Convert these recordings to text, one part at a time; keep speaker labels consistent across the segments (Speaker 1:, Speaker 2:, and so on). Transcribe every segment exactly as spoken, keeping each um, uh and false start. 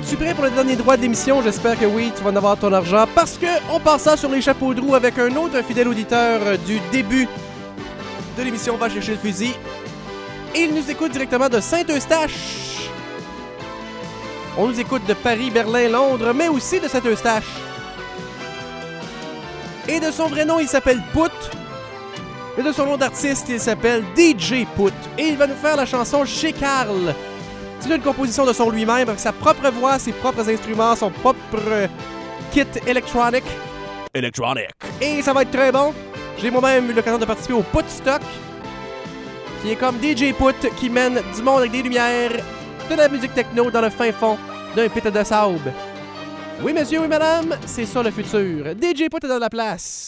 Speaker 1: Es-tu prêt pour le dernier droit de l'émission? J'espère que oui, tu vas en avoir ton argent. Parce que on passe ça sur les chapeaux de roue avec un autre fidèle auditeur du début de l'émission Va chercher le fusil. Et il nous écoute directement de Saint-Eustache. On nous écoute de Paris, Berlin, Londres, mais aussi de Saint-Eustache. Et de son vrai nom, il s'appelle Pout. Et de son nom d'artiste, il s'appelle D J Pout. Et il va nous faire la chanson Chez Carl. C'est une composition de son lui-même, avec sa propre voix, ses propres instruments, son propre euh, kit électronique. Electronic. Et ça va être très bon. J'ai moi-même eu l'occasion de participer au Pout Stock, qui est comme D J Pout qui mène du monde avec des lumières, de la musique techno dans le fin fond d'un pit de sable. Oui, monsieur, oui, madame, c'est ça le futur. D J Pout est dans la place.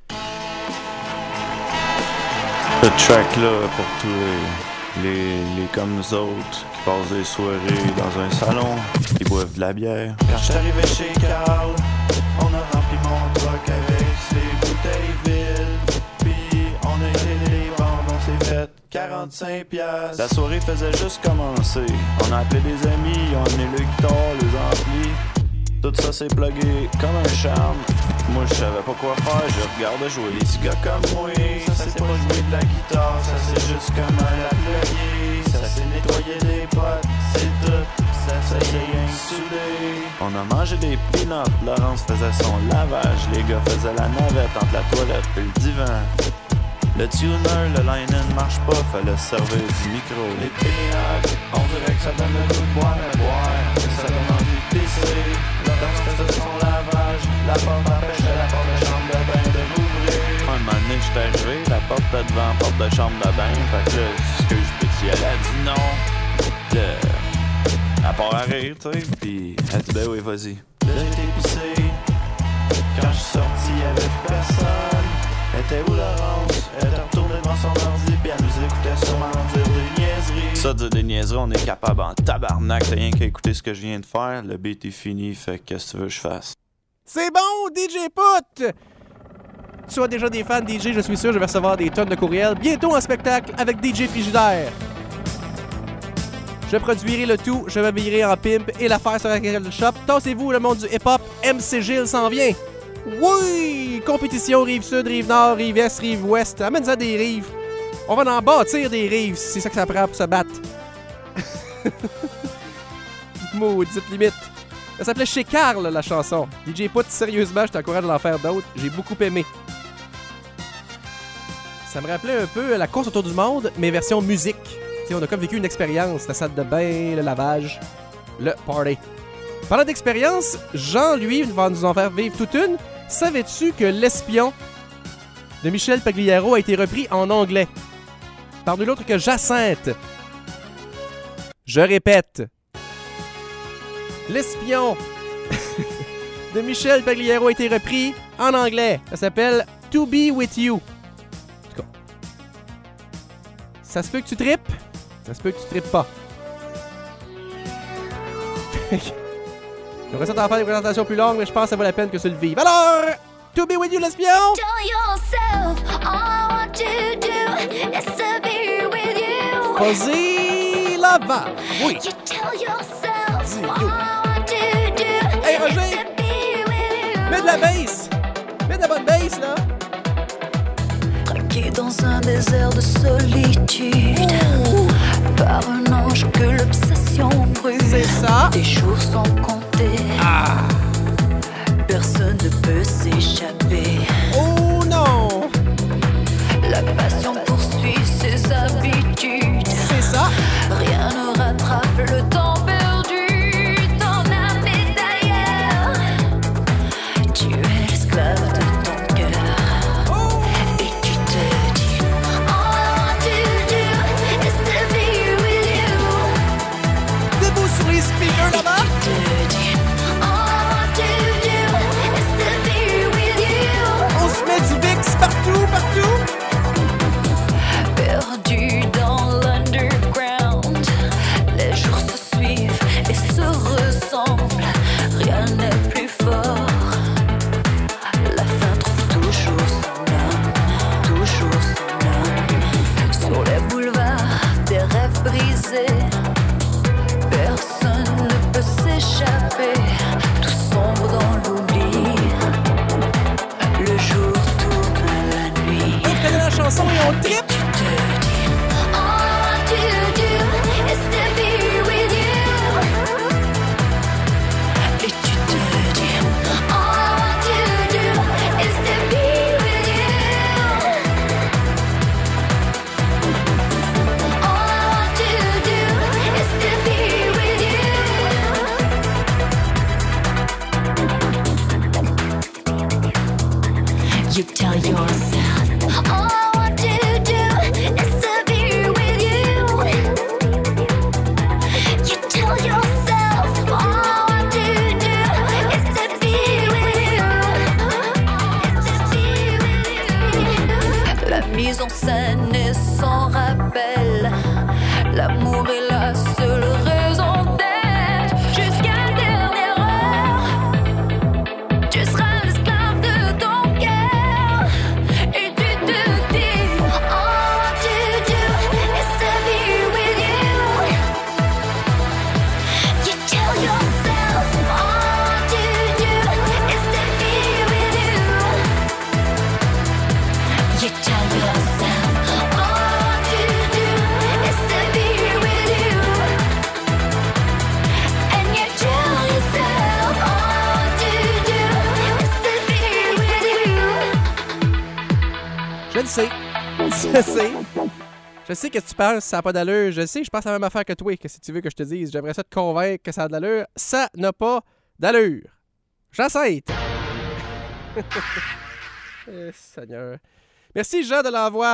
Speaker 2: Ce track-là pour tous les, les, les comme nous autres qui passent des soirées dans un salon, qui boivent de la bière.
Speaker 3: Quand je suis arrivé chez Carl, on a rempli mon truck avec ses bouteilles vides. Puis on a été les vendre, on s'est fait quarante-cinq piastres.
Speaker 2: La soirée faisait juste commencer. On a appelé des amis, ils ont amené le guitare, les amplis. Tout ça s'est plugué comme un charme. Moi je savais pas quoi faire, je regardais jouer les petits gars comme moi.
Speaker 3: Ça c'est pas jouer de la guitare, ça c'est juste comment la plugger. Ça c'est nettoyer des potes, c'est tout, ça c'est rien soudé.
Speaker 2: On a mangé des peanuts, Laurence faisait son lavage. Les gars faisaient la navette entre la toilette et le divan. Le tuner, le line-in marche pas, fallait se servir du micro.
Speaker 3: Les peanuts, on dirait que ça donne le goût de boire, mais boire, ça donne envie de pisser. La danse faisait son lavage, la porte empêchait la porte de chambre de bain de m'ouvrir.
Speaker 2: Un moment donné, j'étais arrivé, la porte était devant la porte de chambre de bain. Fait que là, excuse, peux-tu y aller? Elle a dit non. Là, elle part à rire, tu sais, pis elle dit ben oui, vas-y.
Speaker 3: Là, j'étais pissé. Quand je suis sorti, y'avait plus personne. Elle était où, Laurence? Elle était retournée devant son ordi, pis elle nous écoutait sûrement dire des niaiseries.
Speaker 2: Ça, dire des niaiseries, on est capable en tabarnak. T'as rien qu'à écouter ce que je viens de faire. Le beat est fini, fait que qu'est-ce que tu veux que je fasse?
Speaker 1: C'est bon, D J Pout! Tu as déjà des fans D J, je suis sûr, je vais recevoir des tonnes de courriels. Bientôt en spectacle avec D J Frigidaire. Je produirai le tout, je m'habillerai en pimp et l'affaire sera le shop. Tassez-vous, le monde du hip-hop, M C Gilles s'en vient. Oui! Compétition Rive-Sud, Rive-Nord, Rive-Est, Rive-Ouest. Amène-en des rives. On va en bâtir des rives, c'est ça que ça prend pour se battre. Maudite limite. Ça s'appelait Chez Carl, la chanson. D J Pout, sérieusement, je t'encourage à en faire d'autres. J'ai beaucoup aimé. Ça me rappelait un peu la course autour du monde, mais version musique. T'sais, on a comme vécu une expérience. La salle de bain, le lavage, le party. Parlant d'expérience, Jean, lui, va nous en faire vivre toute une. Savais-tu que L'Espion de Michel Pagliaro a été repris en anglais par nul autre que Jacinthe? Je répète. L'Espion de Michel Pagliaro a été repris en anglais. Ça s'appelle To Be With You. En tout cas, ça se peut que tu tripes, ça se peut que tu tripes pas. J'aurais ça t'en faire une présentation plus longue, mais je pense que ça vaut la peine que tu le vives. Alors, To Be With You, L'Espion! Vas-y, là-bas! Oui! Dis-nous. Hey, Roger! Mets de la bass! Mets de la bonne bass, là!
Speaker 4: Traqué dans un désert de solitude,
Speaker 1: Ouh.
Speaker 4: par un ange que l'obsession brûle.
Speaker 1: C'est ça!
Speaker 4: Tes jours sont comptés.
Speaker 1: Ah!
Speaker 4: Personne ne peut s'échapper.
Speaker 1: Oh non!
Speaker 4: La passion poursuit ses habitudes.
Speaker 1: C'est ça!
Speaker 4: Rien ne rattrape le temps perdu. Ton âme est ailleurs. Tu es l'esclave de ton cœur.
Speaker 1: Oh!
Speaker 4: Et tu te dis all I want to do is to be with you.
Speaker 1: Debout sur les speakers là-bas!
Speaker 4: Tu te dis all I want to do is to be with you.
Speaker 1: chanson et on tripe!
Speaker 4: You tell yourself, all I want to do is to be with you. You tell yourself, all I want to do is to be with you. Is to be with you. La mise en scène est sans rappel. L'amour est la seule raison d'être. Jusqu'à la dernière heure, tu seras
Speaker 1: Je le sais. Je sais. Je sais que tu penses, ça n'a pas d'allure. Je sais, je pense à la même affaire que toi. Qu'est-ce que tu veux que je te dise? J'aimerais ça te convaincre que ça a de l'allure. Ça n'a pas d'allure. J'essaie. Eh, Seigneur. Merci, Jean, de l'envoi.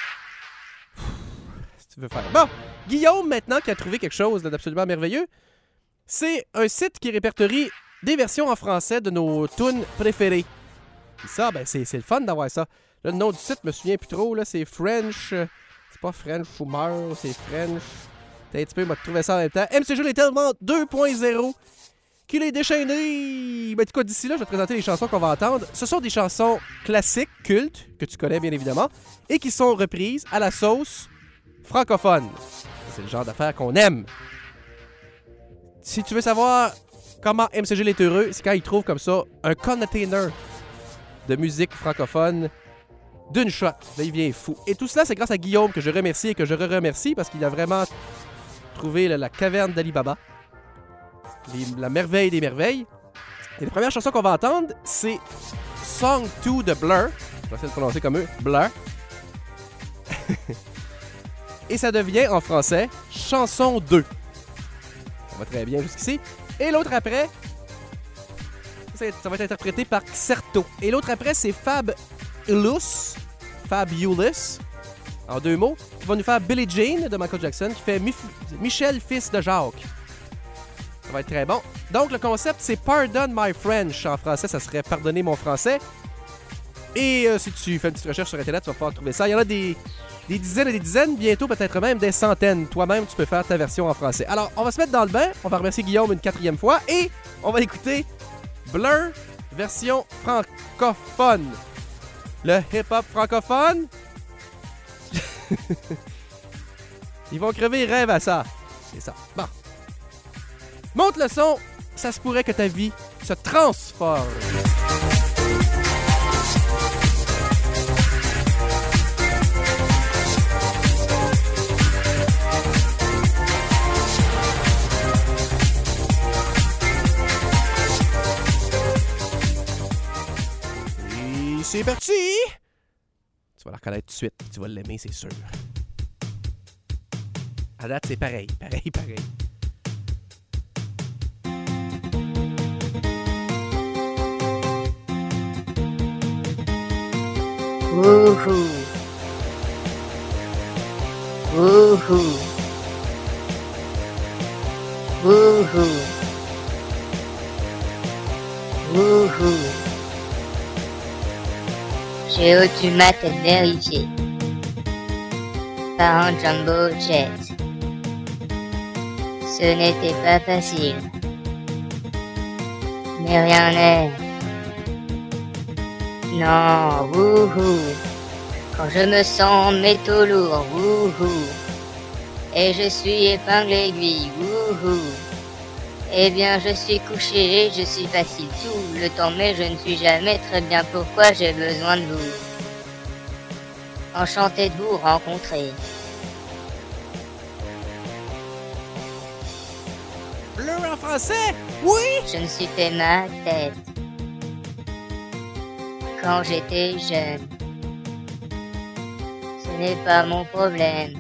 Speaker 1: Si tu veux faire. Bon, Guillaume, maintenant, qui a trouvé quelque chose d'absolument merveilleux, c'est un site qui répertorie des versions en français de nos tunes préférées. Et ça, ben, c'est, c'est le fun d'avoir ça. Là, le nom du site, je me souviens plus trop, là, c'est French... Euh, c'est pas French Fumeur, c'est French... T'as un petit peu, moi, trouvé ça en même temps. M C Jules est tellement deux point zéro qu'il est déchaîné. Ben, en tout cas, d'ici là, je vais te présenter les chansons qu'on va entendre. Ce sont des chansons classiques, cultes, que tu connais bien évidemment, et qui sont reprises à la sauce francophone. C'est le genre d'affaires qu'on aime. Si tu veux savoir comment M C Jules est heureux, c'est quand il trouve comme ça un container de musique francophone d'une shot. Là, il vient fou. Et tout cela, c'est grâce à Guillaume que je remercie et que je re-remercie parce qu'il a vraiment trouvé la, la caverne d'Ali Baba. Les, la merveille des merveilles. Et la première chanson qu'on va entendre, c'est Song deux de Blur. Je vais essayer de prononcer comme eux. Blur. Et ça devient, en français, Chanson deux. Ça va très bien jusqu'ici. Et l'autre après, ça va être interprété par Xerto. Et l'autre après, c'est Fabulous, Fabulous, en deux mots, qui va nous faire Billie Jean de Michael Jackson, qui fait Mif- Michel, fils de Jacques. Ça va être très bon. Donc, le concept, c'est Pardon My French. En français, ça serait Pardonnez mon français. Et euh, si tu fais une petite recherche sur Internet, tu vas pouvoir trouver ça. Il y en a des, des dizaines et des dizaines, bientôt peut-être même des centaines. Toi-même, tu peux faire ta version en français. Alors, on va se mettre dans le bain. On va remercier Guillaume une quatrième fois. Et on va écouter Blur, version francophone. Le hip-hop francophone. Ils vont crever, ils rêvent à ça. C'est ça. Bon. Monte le son, ça se pourrait que ta vie se transforme. Et c'est parti! Tu vas la reconnaître tout de suite, tu vas l'aimer, c'est sûr. À date, c'est pareil, pareil, pareil.
Speaker 5: Woohoo! Woohoo! Woohoo! Woohoo! J'ai haut du mat à vérifier. Par un jumbo jet. Ce n'était pas facile. Mais rien n'est. Non, wouhou. Quand je me sens métaux lourd, wouhou. Et je suis épingle aiguille, wouhou. Eh bien, je suis couché et je suis facile tout le temps, mais je ne suis jamais très bien pourquoi j'ai besoin de vous. Enchanté de vous rencontrer.
Speaker 1: Bleu en français? Oui!
Speaker 5: Je me suis fait ma tête quand j'étais jeune. Ce n'est pas mon problème.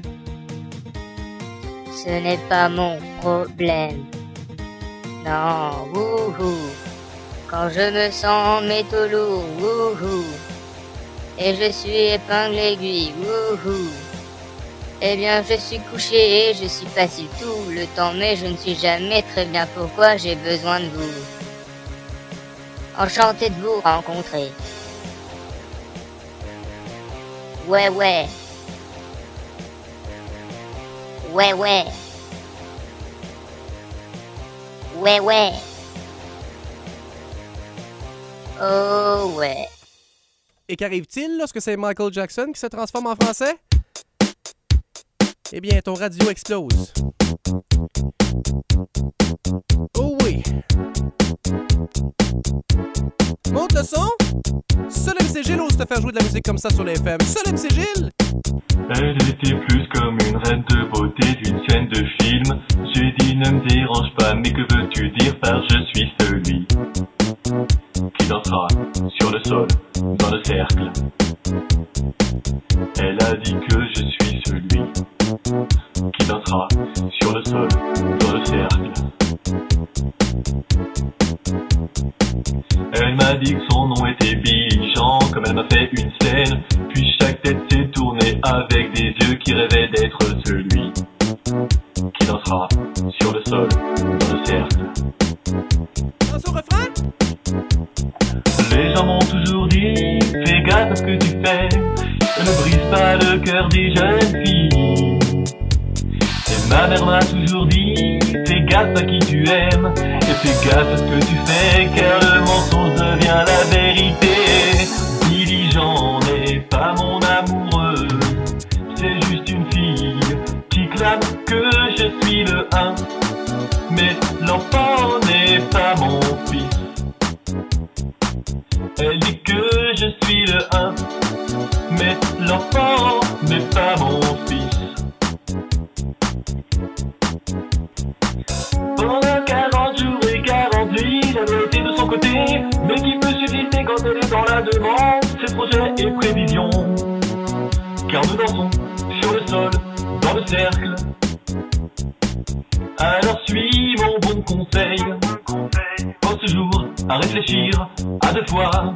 Speaker 5: Ce n'est pas mon problème. Non, wouhou. Quand je me sens métaux lourd, wouhou. Et je suis épingle aiguille, wouhou. Eh bien, je suis couché et je suis passif tout le temps, mais je ne suis jamais très bien pourquoi j'ai besoin de vous. Enchanté de vous rencontrer. Ouais, ouais. Ouais, ouais. Ouais, ouais. Oh, ouais.
Speaker 1: Et qu'arrive-t-il lorsque c'est Michael Jackson qui se transforme en français? Eh bien, ton radio explose. Oh oui! Monte le son! Seul M C Gilles ose te faire jouer de la musique comme ça sur les F M. Seul M C Gilles!
Speaker 6: Elle était plus comme une reine de beauté d'une scène de film. J'ai dit ne me dérange pas, mais que veux-tu dire par je suis celui qui dansera sur le sol, dans le cercle. Elle a dit que je suis celui qui dansera sur le sol, dans le cercle. Elle m'a dit que son nom était Billy Jean, comme elle m'a fait une scène. Puis chaque tête s'est tournée avec des yeux qui rêvaient d'être celui qui dansera sur le sol, dans le cercle.
Speaker 1: Dans son refrain?
Speaker 6: Les gens m'ont toujours dit, fais gaffe à ce que tu fais, ne brise pas le cœur des jeunes filles. Et ma mère m'a toujours dit, fais gaffe à qui tu aimes, et fais gaffe à ce que tu fais, car le mensonge devient la vérité. Billy Jean n'est pas mon amoureux, c'est juste une fille qui clame que je suis le un, mais l'enfant n'est pas mon fils. Elle dit que je suis le un, mais l'enfant n'est pas mon fils. Pendant quarante jours et quarante nuits, j'avais été de son côté, mais qui peut susciter quand elle est dans la demande, ses projets et prévisions. Car nous dansons sur le sol, dans le cercle. Alors suis mon bon conseil, pense toujours à réfléchir à deux fois.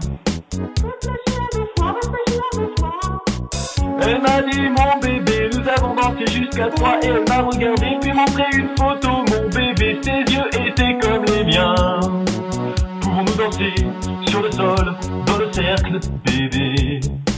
Speaker 6: Elle m'a dit mon bébé, nous avons dansé jusqu'à trois. Et elle m'a regardé puis montré une photo. Mon bébé, ses yeux étaient comme les miens. Pouvons-nous danser sur le sol, dans le cercle, bébé?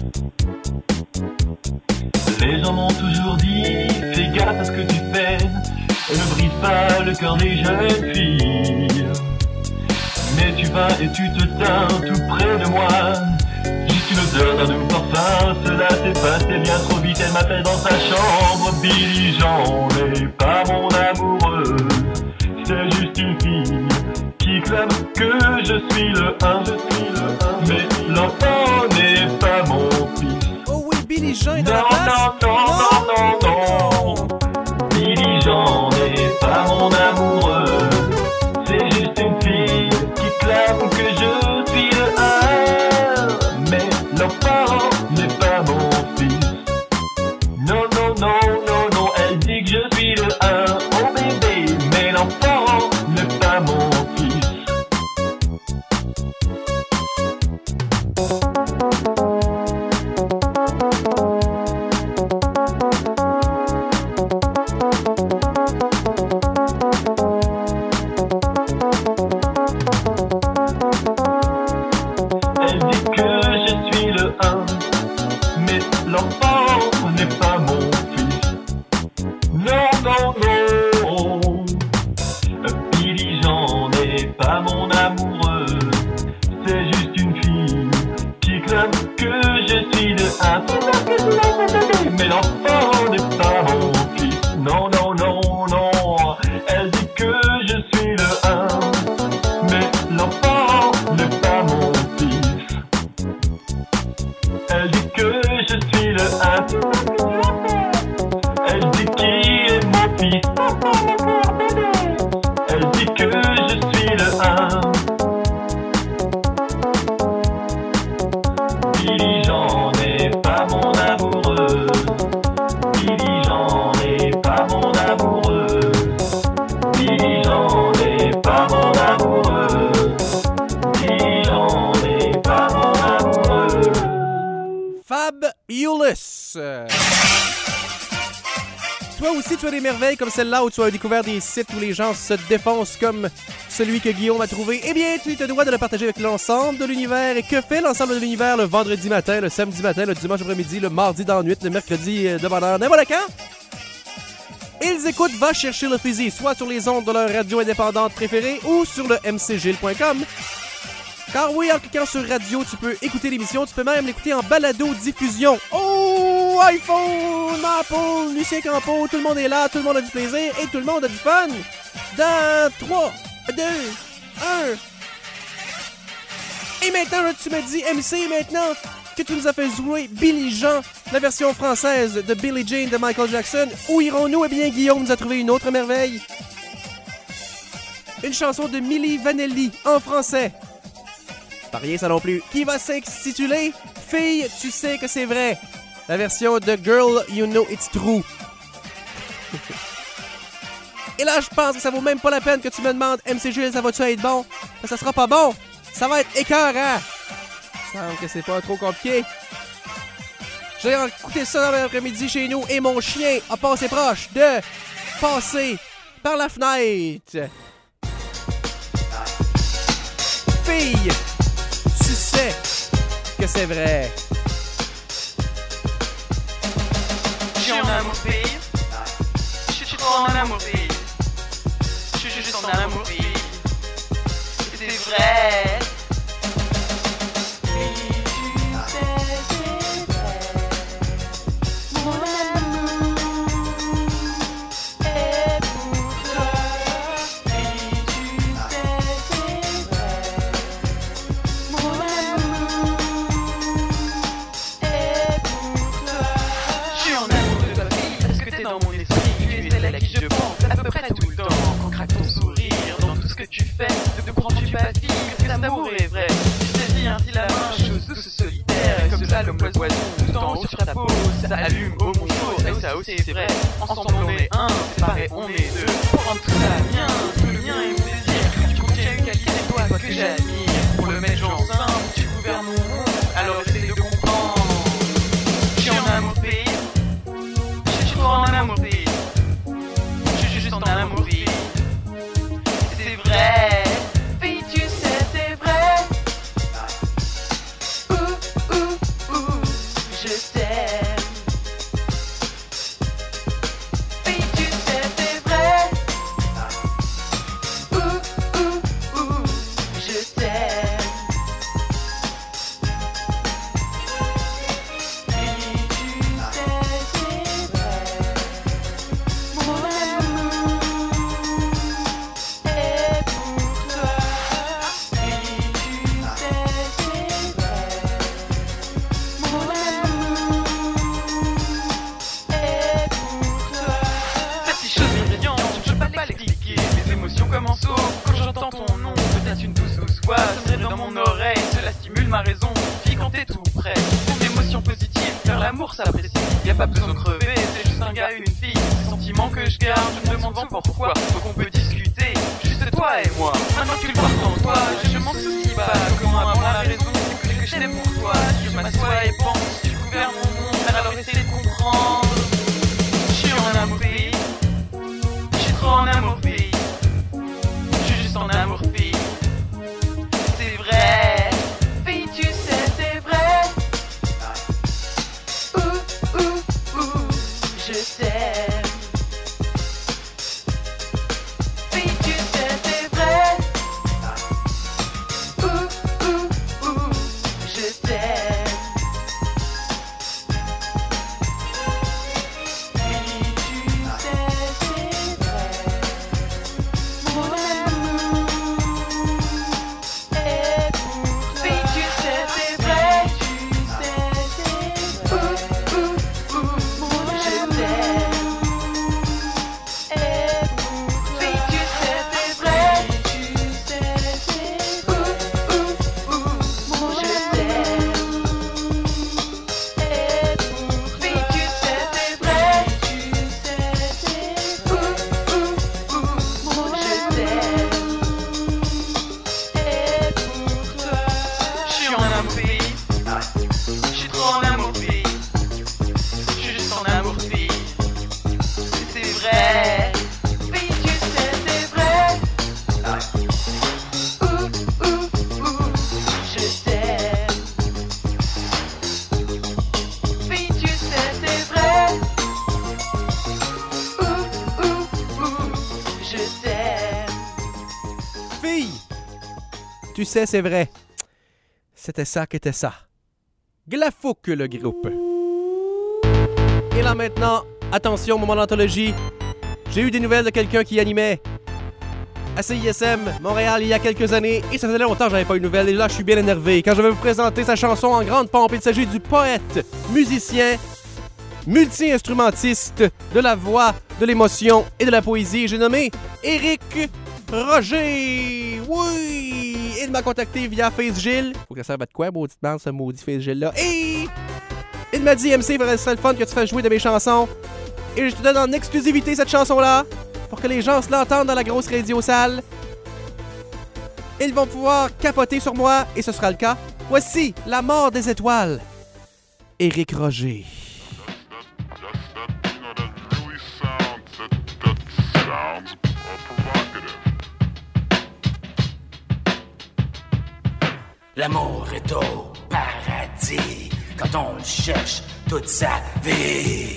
Speaker 6: Les gens m'ont toujours dit, fais gaffe à ce que tu fais, et ne brise pas le cœur des jeunes filles. Mais tu vas et tu te teins tout près de moi, juste une odeur d'un doux parfum. Cela s'est passé bien trop vite, elle m'appelle dans sa chambre. Billy Jean n'est pas mon amoureux, c'est juste une fille qui clame que je suis le un, je suis le un, mais l'enfant n'est pas mon fils.
Speaker 1: Oh oui, Billy Jean est dans
Speaker 6: Non,
Speaker 1: la place!
Speaker 6: non, non, non, non, non. Billy Jean n'est pas mon amoureux, c'est juste une fille qui clame que je suis le un, mais l'enfant n'est pas mon fils. Non, non, non, non, non, elle dit que je suis le un, oh bébé, mais l'enfant n'est pas mon fils. Elle dit que je suis le un, mais l'enfant n'est pas mon fils. Non, non, non, Billy Jean n'est pas mon amoureux, c'est juste une fille qui clame que je suis le un, mais l'enfant n'est pas mon fils. Non, non, non, non, elle dit que je suis le un, mais l'enfant n'est pas mon fils. Elle dit que je suis le le un. Elle dit qui est mon fils. Elle dit que je suis le un. Billy Jean n'est pas mon amoureux. Billy Jean n'est pas mon amoureux. Billy Jean n'est pas mon amoureux. Billy Jean n'est pas mon amoureux.
Speaker 1: Fabulous! Toi aussi, tu as des merveilles comme celle-là où tu as découvert des sites où les gens se défoncent comme celui que Guillaume a trouvé. Eh bien, tu te dois de le partager avec l'ensemble de l'univers. Et que fait l'ensemble de l'univers le vendredi matin, le samedi matin, le dimanche après-midi, le mardi dans la nuit, le mercredi de bonheur, n'importe quand? Ils écoutent Va chercher le fusil, soit sur les ondes de leur radio indépendante préférée ou sur le m c gilles point com. Car oui, en cliquant sur radio, tu peux écouter l'émission, tu peux même l'écouter en balado-diffusion. Oh, iPhone, Apple, Lucien Campo, tout le monde est là, tout le monde a du plaisir et tout le monde a du fun. Dans trois, deux, un. Et maintenant, tu me dis, M C, maintenant que tu nous as fait jouer Billy Jean, la version française de Billie Jean de Michael Jackson, où irons-nous? Eh bien, Guillaume nous a trouvé une autre merveille. Une chanson de Milli Vanilli en français. Pas rien ça non plus. Qui va s'intituler Fille, tu sais que c'est vrai. La version de Girl, You Know It's True. Et là, je pense que ça vaut même pas la peine que tu me demandes M C Gilles, ça va-tu être bon? Ça, ça sera pas bon. Ça va être écœurant. Il semble que c'est pas trop compliqué. J'ai écouté ça dans l'après-midi chez nous et mon chien a passé proche de passer par la fenêtre. Fille, tu sais que c'est vrai.
Speaker 7: Je suis en amour, fille. Je suis trop en amour, fille. Je suis juste en amour, fille. C'est vrai. Tu fais, ne comprends-tu pas, fille, que cet amour est vrai. Tu saisis ainsi la main, chose douce solitaire, comme ça l'homme poison, tout en haut sur ta peau, ça allume au mon jour, et ça aussi c'est vrai. Ensemble on est un, séparés on est deux. Pour rendre tout ça mien, tout le mien est mon désir. Tu contiens une qualité toi, toi que j'admire. Pour le mettre genre simple, tu gouvernes mon monde, alors essaye de comprendre. Je suis en amour, fille. Je suis trop en amour, fille. Je suis juste en amour, fille. Fille, tu sais, c'est vrai. Ouh, ouh, ouh, je t'aime. Fille, tu sais, c'est vrai. Ouh, ouh, ouh, je t'aime. Fille, tu sais, c'est vrai. Mon amour. Comme en saut, quand j'entends ton nom, peut-être une douce douce voix sonner dans mon oreille, cela stimule ma raison, fille quand t'es tout près. Une émotion positive, faire l'amour s'apprécie, y a pas besoin de crever, c'est juste un gars et une fille, ces sentiments que je garde, je me demande souvent pourquoi, donc on peut discuter, juste toi et moi, maintenant que tu le portes en toi, je m'en soucie pas, comment avoir la raison, c'est que je t'aime pour toi, je m'assois et pense, tu gouvernes mon monde, alors essaie de comprendre. Je suis en amour, fille, je suis trop en amour, fille. En amour, fille, c'est vrai. Fille, tu sais, c'est vrai. Ouh, ouh, ouh, je t'aime. Fille, tu sais, c'est vrai. Ouh, ouh, ouh, je t'aime.
Speaker 1: suçait, c'est vrai. C'était ça qu'était ça. Glafouk, le groupe. Et là maintenant, attention, moment d'anthologie. J'ai eu des nouvelles de quelqu'un qui animait à C I S M Montréal il y a quelques années et ça faisait longtemps que j'avais pas eu de nouvelles et là je suis bien énervé quand je vais vous présenter sa chanson en grande pompe. Il s'agit du poète, musicien, multi-instrumentiste de la voix, de l'émotion et de la poésie. J'ai nommé Éric Roger. Oui! Il m'a contacté via FaceGilles. Faut que ça serve à de quoi, maudite bande, ce maudit FaceGilles-là. Et il m'a dit, M C, il faudrait le fun que tu fasses jouer de mes chansons. Et je te donne en exclusivité cette chanson-là pour que les gens se l'entendent dans la grosse radio salle. Ils vont pouvoir capoter sur moi et ce sera le cas. Voici La mort des étoiles. Éric Roger.
Speaker 8: L'amour est au paradis quand on le cherche toute sa vie.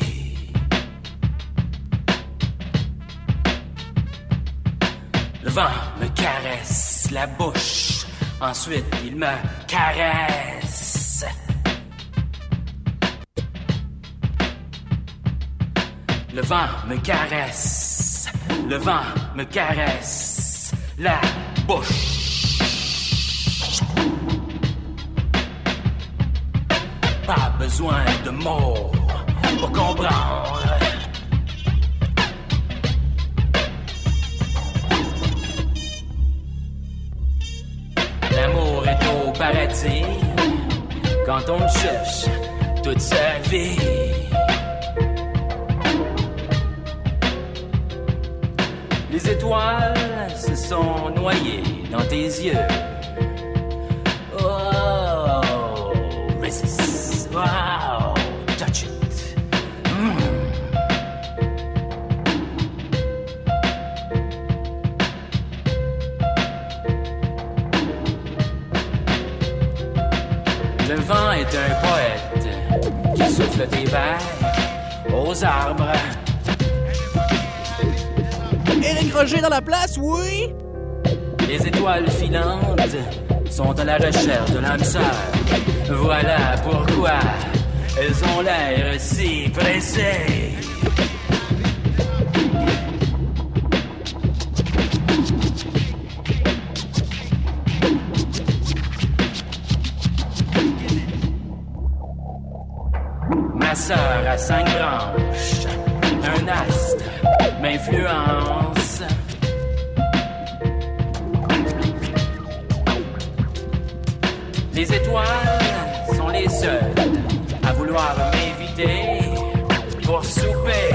Speaker 8: Le vent me caresse la bouche, ensuite il me caresse. Le vent me caresse, le vent me caresse la bouche. Pas besoin de mots pour comprendre. L'amour est au paradis quand on le cherche toute sa vie. Les étoiles se sont noyées dans tes yeux. Oh, resist. Wow, touch it. Mm. Le vent est un poète qui souffle des vers aux arbres.
Speaker 1: Éric Roger dans la place, oui?
Speaker 8: Les étoiles filantes sont à la recherche de l'âme sœur. Voilà pourquoi elles ont l'air si pressées. Ma sœur a cinq branches, un astre m'influence. Les étoiles sont les seules à vouloir m'inviter pour souper.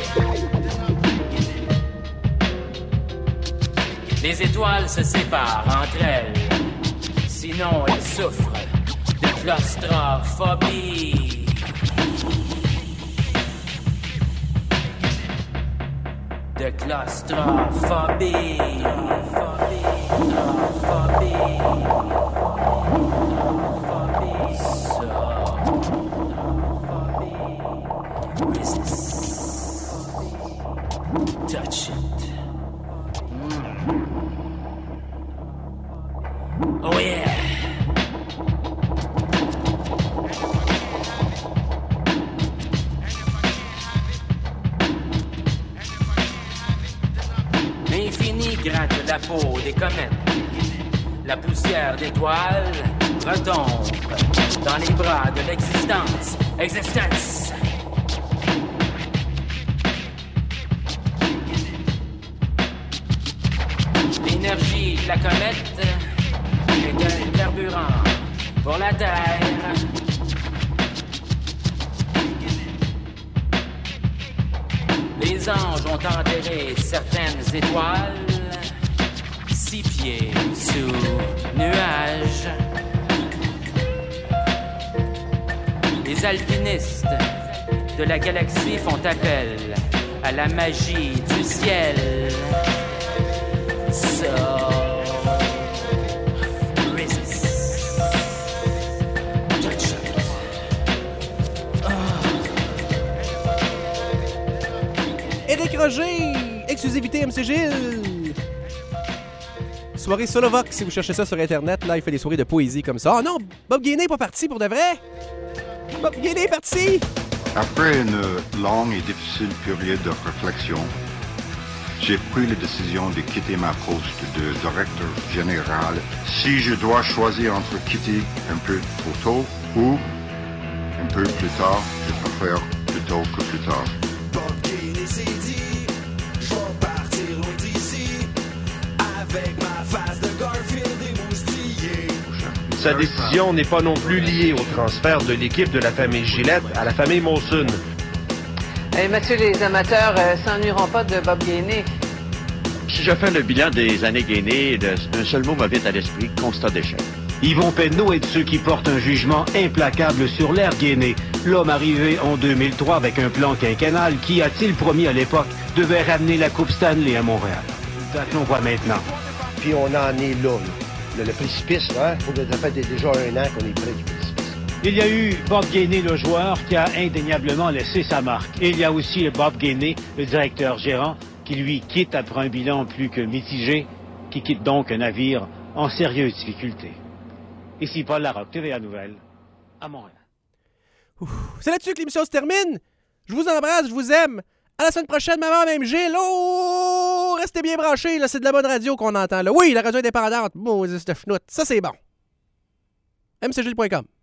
Speaker 8: Les étoiles se séparent entre elles, sinon elles souffrent de claustrophobie. De claustrophobie. Claustrophobie. Touch it. Mm. Oh yeah. L'infini gratte la peau des comètes. La poussière d'étoiles retombe dans les bras de l'existence. Existence. L'énergie de la comète est un carburant pour la Terre. Les anges ont enterré certaines étoiles, six pieds sous nuages. Les alpinistes de la galaxie font appel à la magie du ciel. So, resist. Touch it. Oh.
Speaker 1: Éric Roger, exclusivité M C Gilles. soirée Solovox, si vous cherchez ça sur Internet. Là, il fait des soirées de poésie comme ça. Oh non, Bob Gainey n'est pas parti pour de vrai. Bob Gainey est parti.
Speaker 9: Après une longue et difficile période de réflexion, j'ai pris la décision de quitter ma poste de directeur général. Si je dois choisir entre quitter un peu trop tôt ou un peu plus tard, je préfère plus tôt que plus tard.
Speaker 3: Bob Gainey s'est dit, je vais partir loin d'ici, avec ma face de Garfield émoustillée.
Speaker 10: Sa décision n'est pas non plus liée au transfert de l'équipe de la famille Gillette à la famille Monson.
Speaker 11: Hey, Mathieu, les amateurs euh, s'ennuieront pas de Bob Gainey.
Speaker 12: Si je fais le bilan des années Gainey, un seul mot me vient à l'esprit, constat d'échec.
Speaker 13: Yvon Penneau est de ceux qui portent un jugement implacable sur l'ère Gainey. L'homme arrivé en deux mille trois avec un plan quinquennal qui, a-t-il promis à l'époque, devait ramener la Coupe Stanley à Montréal. C'est qu'on voit maintenant.
Speaker 14: Puis on en est là, le, le précipice, hein? Ça fait déjà un an qu'on est près du précipice.
Speaker 13: Il y a eu Bob Gainey, le joueur, qui a indéniablement laissé sa marque. Et il y a aussi Bob Gainey, le directeur gérant, qui lui quitte après un bilan plus que mitigé, qui quitte donc un navire en sérieuse difficulté. Ici Paul Larocque, T V A Nouvelles, à Montréal.
Speaker 1: Ouh, c'est là-dessus que l'émission se termine. Je vous embrasse, je vous aime. À la semaine prochaine, maman, même Gilles. Oh, restez bien branchés, là, c'est de la bonne radio qu'on entend. Là. Oui, la radio indépendante. Bon, c'est fnoute. Ça, c'est bon. m c gilles point com